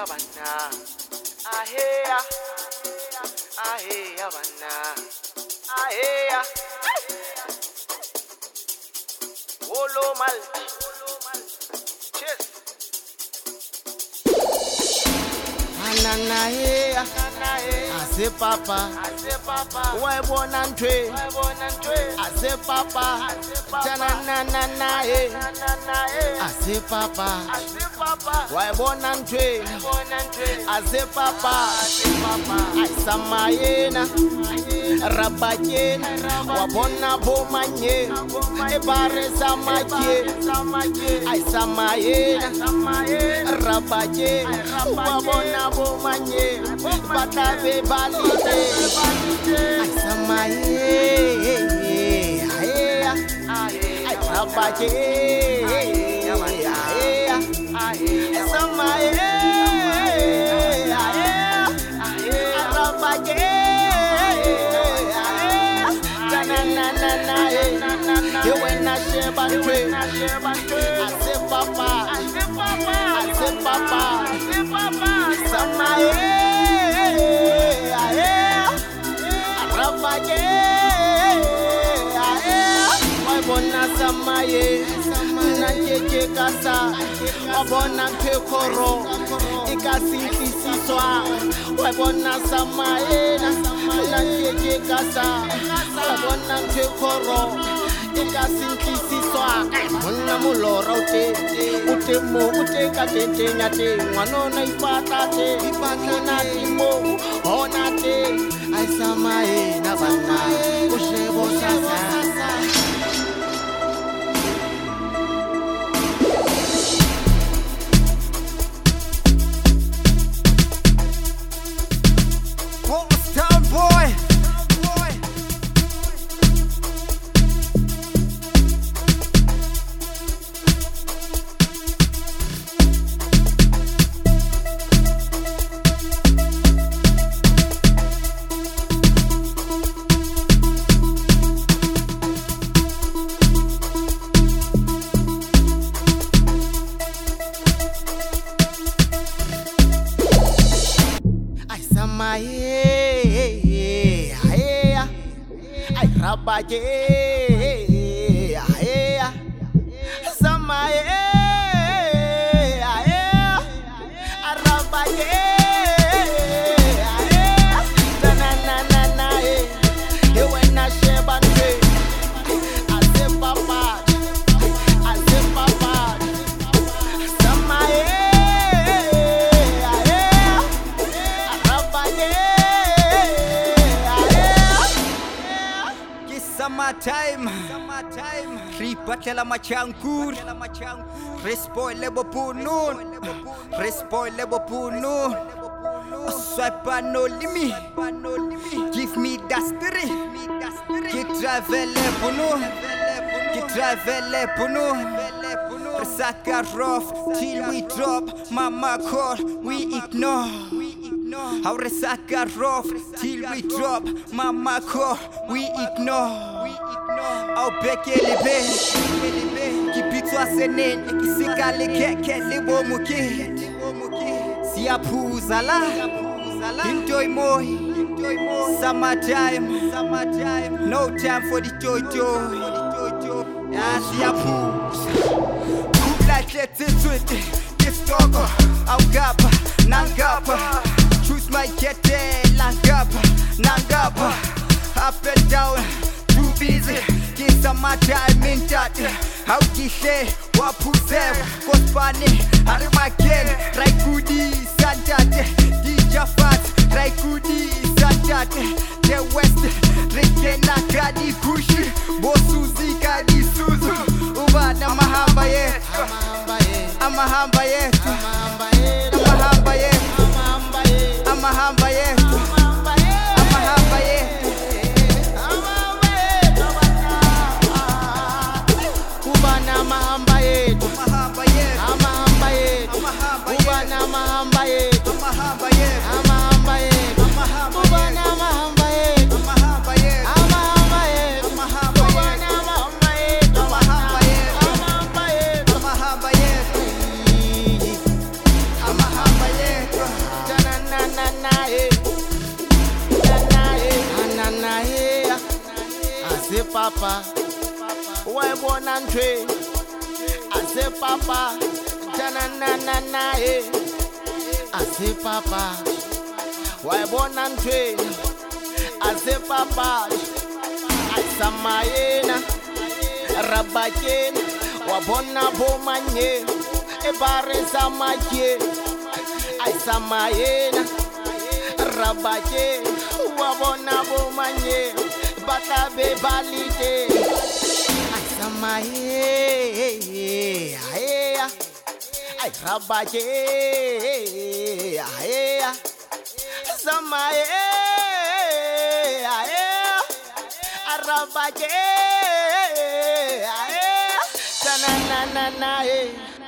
abana. Aheya. Aheya abana. Aheya. Olo mal. Cheers. Anana heya. Ase papa. Waibona ntwe. Ase papa. Tananana he. Ase papa. Waibona ntwe. Ase papa. Aisamayena. Rabakena. Wabona bomanye. Ebare samakye. Aisamayena. Rabakena. Wabona bomanye. Batabe balite. Aisamayena. Rabakena. Aisamayena. You when I share bantre, I say papa, Samaye, Rabage, why bona Samaye, Nanke Kasa, Obona Pekoro, Ikasi Siswa, why bona Samaye, Nanke Kasa, Obona Pekoro. Ikasinki siswa monna mulora utemo utekatete nyate mwanona ipatate ipakana timo onate aisamae na bana ushebo sasa. Summertime, ripatela machangur, respoil lebo punun, swipe no limit, give me that spirit, get travel punun, Resaka till we drop, mama call, we ignore. How Resaka till we drop, mama call, we ignore. Au bekele be kipitwa senen kisikale keke lebo muke siaphuza la enjoy more summertime no time for the toy siaphuza kula kete kistogo au gapa nangapa choose my kete nangapa up and down too busy. Summertime in that how you say what pusev kospani arimaken raikudi santate dijafat raikudi santate the west rekena kadi kushi bosuzi kadi suzu ubana mahamba yetu amahamba yetu amahamba yetu amahamba yetu amahamba yetu bona ntwe ase papa jana na na ase papa wa bona ntwe ase papa asamayena rabakena wa bona bomanye ebare samaye asamayena rabakena wa bona bomanye batabe balite asamaye aya ay rabake aya asamaye aya rabake aya na na na